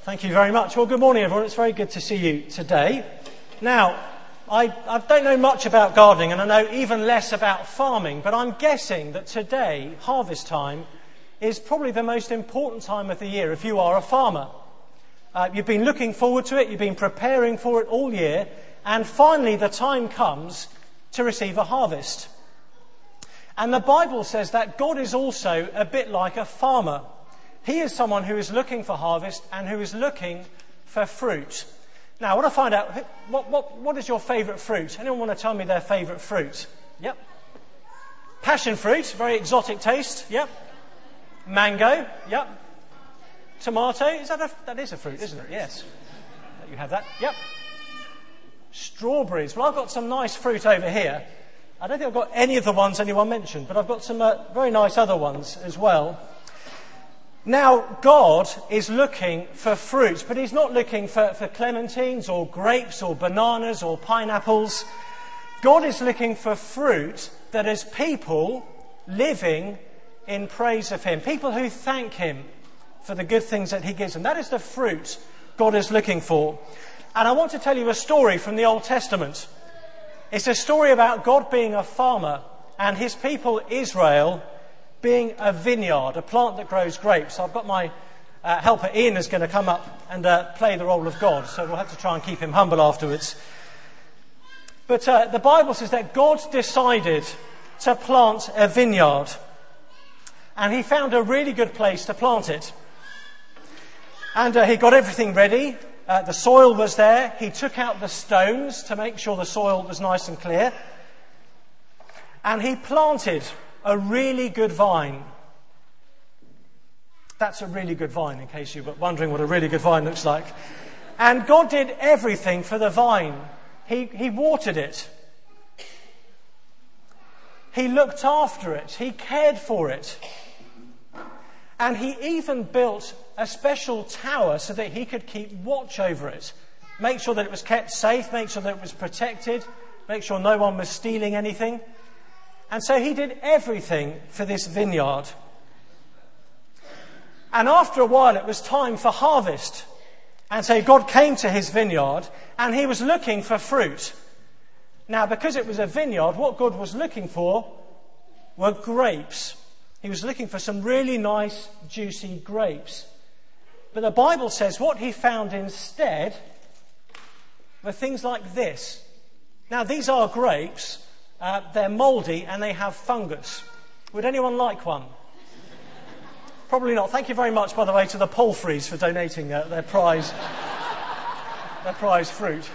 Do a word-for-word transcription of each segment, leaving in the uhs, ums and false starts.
Thank you very much. Well, good morning, everyone. It's very good to see you today. Now, I, I don't know much about gardening, and I know even less about farming, but I'm guessing that today, harvest time, is probably the most important time of the year if you are a farmer. Uh, you've been looking forward to it, you've been preparing for it all year, and finally the time comes to receive a harvest. And the Bible says that God is also a bit like a farmer. He is someone who is looking for harvest and who is looking for fruit. Now, I want to find out, what, what, what is your favourite fruit? Anyone want to tell me their favourite fruit? Yep. Passion fruit, very exotic taste. Yep. Mango. Yep. Tomato. Is that a, that is a fruit, isn't it? Yes. You have that. Yep. Strawberries. Well, I've got some nice fruit over here. I don't think I've got any of the ones anyone mentioned, but I've got some uh, very nice other ones as well. Now, God is looking for fruit, but he's not looking for, for clementines or grapes or bananas or pineapples. God is looking for fruit that is people living in praise of him, people who thank him for the good things that he gives them. That is the fruit God is looking for. And I want to tell you a story from the Old Testament. It's a story about God being a farmer and his people Israel being a vineyard, a plant that grows grapes. I've got my uh, helper Ian is going to come up and uh, play the role of God, so we'll have to try and keep him humble afterwards. But uh, the Bible says that God decided to plant a vineyard, and he found a really good place to plant it. And uh, he got everything ready. Uh, the soil was there. He took out the stones to make sure the soil was nice and clear. And he planted a really good vine. That's a really good vine, in case you were wondering what a really good vine looks like. And God did everything for the vine. He, he watered it. He looked after it. He cared for it. And he even built a special tower so that he could keep watch over it. Make sure that it was kept safe, make sure that it was protected, make sure no one was stealing anything. And so he did everything for this vineyard. And after a while it was time for harvest. And so God came to his vineyard and he was looking for fruit. Now, because it was a vineyard, what God was looking for were grapes. He was looking for some really nice, juicy grapes. But the Bible says what he found instead were things like this. Now, these are grapes. Uh, they're mouldy and they have fungus. Would anyone like one? Probably not. Thank you very much, by the way, to the Palfreys for donating uh, their prize, their prize fruit.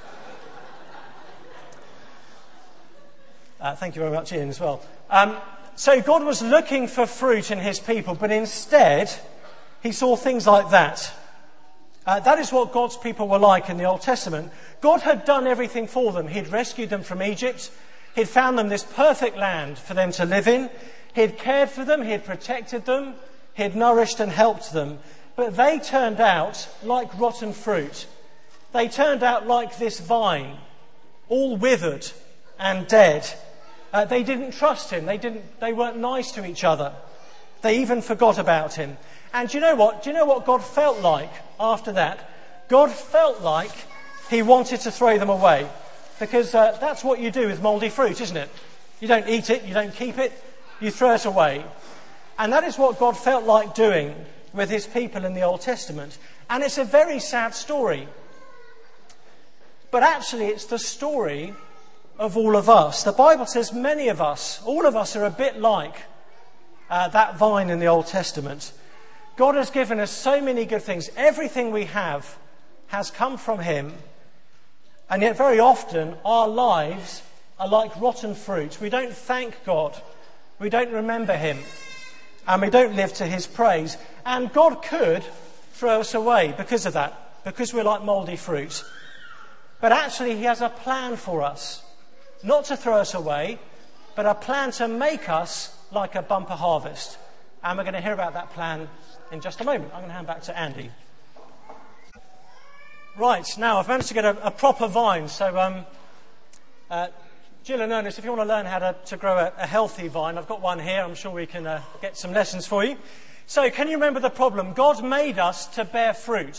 Uh, thank you very much, Ian, as well. Um, so God was looking for fruit in his people, but instead he saw things like that. Uh, that is what God's people were like in the Old Testament. God had done everything for them. He'd rescued them from Egypt. He'd found them this perfect land for them to live in. He'd cared for them. He'd protected them. He'd nourished and helped them. But they turned out like rotten fruit. They turned out like this vine, all withered and dead. Uh, they didn't trust him. They didn't. They weren't nice to each other. They even forgot about him. And do you know what? Do you know what God felt like after that? God felt like he wanted to throw them away. Because uh, that's what you do with mouldy fruit, isn't it? You don't eat it, you don't keep it, you throw it away. And that is what God felt like doing with his people in the Old Testament. And it's a very sad story. But actually it's the story of all of us. The Bible says many of us, all of us are a bit like uh, that vine in the Old Testament. God has given us so many good things. Everything we have has come from him. And yet very often our lives are like rotten fruit. We don't thank God. We don't remember him. And we don't live to his praise. And God could throw us away because of that. Because we're like mouldy fruit. But actually he has a plan for us. Not to throw us away, but a plan to make us like a bumper harvest. And we're going to hear about that plan in just a moment. I'm going to hand back to Andy. Right, now I've managed to get a, a proper vine, so um, uh, Jill and Ernest, if you want to learn how to, to grow a, a healthy vine, I've got one here, I'm sure we can uh, get some lessons for you. So, can you remember the problem? God made us to bear fruit.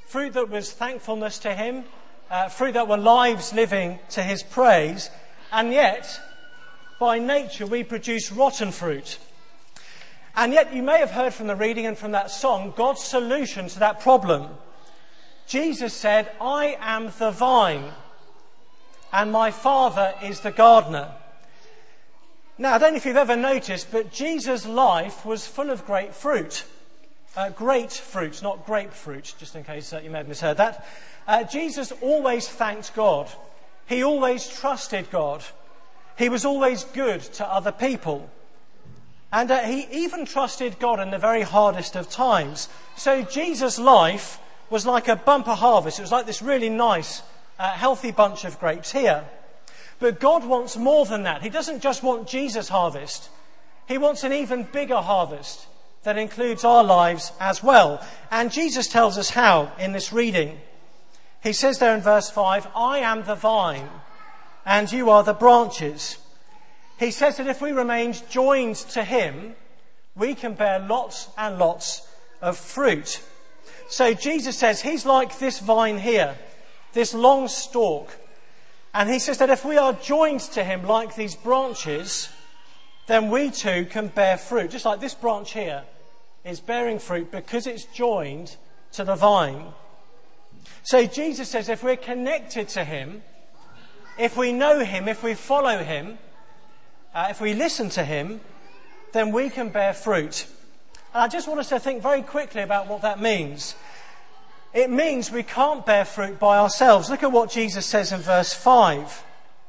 fruit that was thankfulness to him, uh, fruit that were lives living to his praise, and yet, by nature, we produce rotten fruit. And yet, you may have heard from the reading and from that song, God's solution to that problem. Jesus said, I am the vine, and my Father is the gardener. Now, I don't know if you've ever noticed, but Jesus' life was full of great fruit. Uh, great fruit, not grapefruit, just in case uh, you may have misheard that. Uh, Jesus always thanked God. He always trusted God. He was always good to other people. And uh, he even trusted God in the very hardest of times. So Jesus' life was like a bumper harvest. It was like this really nice, uh, healthy bunch of grapes here. But God wants more than that. He doesn't just want Jesus' harvest. He wants an even bigger harvest that includes our lives as well. And Jesus tells us how in this reading. He says there in verse five, I am the vine, and you are the branches. He says that if we remain joined to him, we can bear lots and lots of fruit. So Jesus says he's like this vine here, this long stalk. And he says that if we are joined to him like these branches, then we too can bear fruit. Just like this branch here is bearing fruit because it's joined to the vine. So Jesus says if we're connected to him, if we know him, if we follow him, uh, if we listen to him, then we can bear fruit. And I just want us to think very quickly about what that means. It means we can't bear fruit by ourselves. Look at what Jesus says in verse five.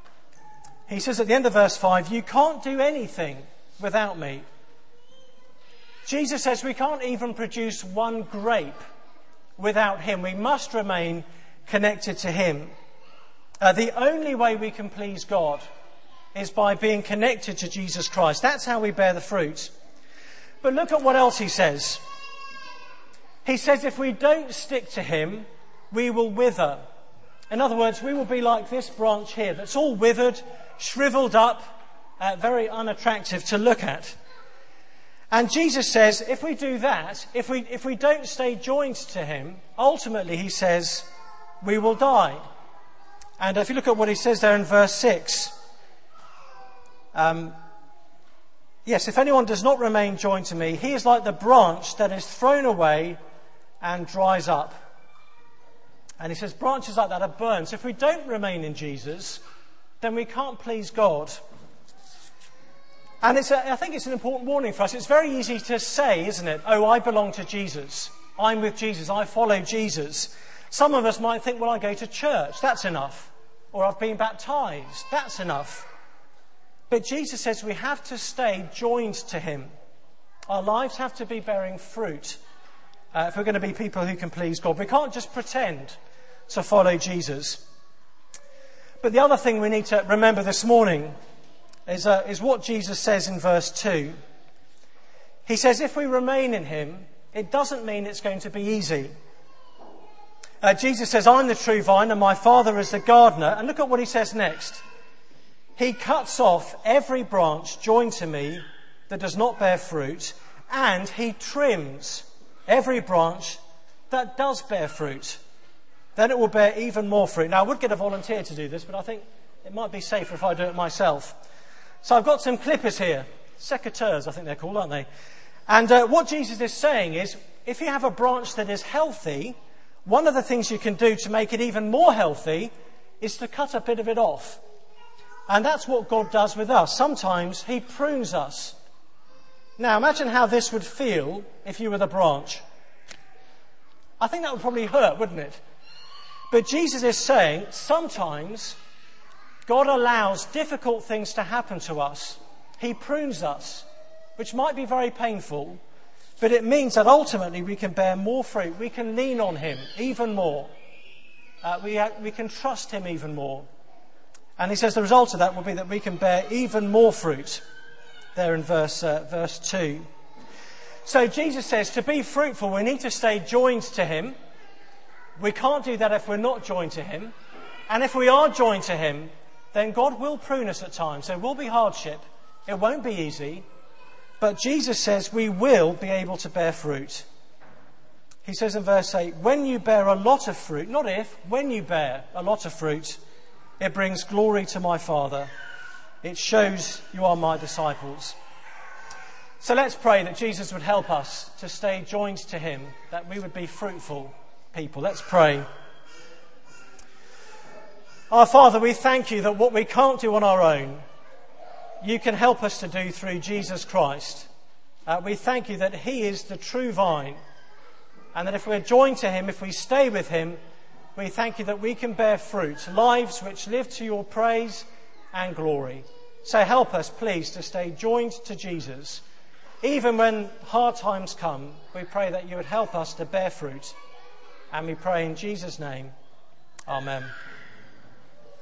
He says at the end of verse five, you can't do anything without me. Jesus says we can't even produce one grape without him. We must remain connected to him. Uh, the only way we can please God is by being connected to Jesus Christ. That's how we bear the fruit. But look at what else he says. He says if we don't stick to him, we will wither. In other words, we will be like this branch here that's all withered, shriveled up, uh, very unattractive to look at. And Jesus says if we do that, if we, if we don't stay joined to him, ultimately he says we will die. And if you look at what he says there in verse six, um, yes, if anyone does not remain joined to me, he is like the branch that is thrown away and dries up. And he says branches like that are burned. So if we don't remain in Jesus, then we can't please God. And it's a, I think it's an important warning for us. It's very easy to say, isn't it? Oh, I belong to Jesus. I'm with Jesus. I follow Jesus. Some of us might think, well, I go to church. That's enough. Or I've been baptized. That's enough. But Jesus says we have to stay joined to him. Our lives have to be bearing fruit uh, if we're going to be people who can please God. We can't just pretend to follow Jesus. But the other thing we need to remember this morning is, uh, is what Jesus says in verse two. He says if we remain in him, it doesn't mean it's going to be easy. Uh, Jesus says, I'm the true vine and my Father is the gardener. And look at what he says next. He cuts off every branch joined to me that does not bear fruit, and he trims every branch that does bear fruit. Then it will bear even more fruit. Now, I would get a volunteer to do this, but I think it might be safer if I do it myself. So I've got some clippers here. Secateurs, I think they're called, aren't they? And uh, what Jesus is saying is, if you have a branch that is healthy, one of the things you can do to make it even more healthy is to cut a bit of it off. And that's what God does with us. Sometimes he prunes us. Now, imagine how this would feel if you were the branch. I think that would probably hurt, wouldn't it? But Jesus is saying sometimes God allows difficult things to happen to us. He prunes us, which might be very painful, but it means that ultimately we can bear more fruit. We can lean on him even more. Uh, we, ha- we can trust him even more. And he says the result of that will be that we can bear even more fruit. There in verse, uh, verse two. So Jesus says to be fruitful, we need to stay joined to him. We can't do that if we're not joined to him. And if we are joined to him, then God will prune us at times. There will be hardship. It won't be easy. But Jesus says we will be able to bear fruit. he says in verse eight, when you bear a lot of fruit, not if, when you bear a lot of fruit, it brings glory to my Father. It shows you are my disciples. So let's pray that Jesus would help us to stay joined to him, that we would be fruitful people. Let's pray. Our Father, we thank you that what we can't do on our own, you can help us to do through Jesus Christ. Uh, we thank you that he is the true vine, and that if we're joined to him, if we stay with him, we thank you that we can bear fruit, lives which live to your praise and glory. So help us, please, to stay joined to Jesus. Even when hard times come, we pray that you would help us to bear fruit. And we pray in Jesus' name. Amen.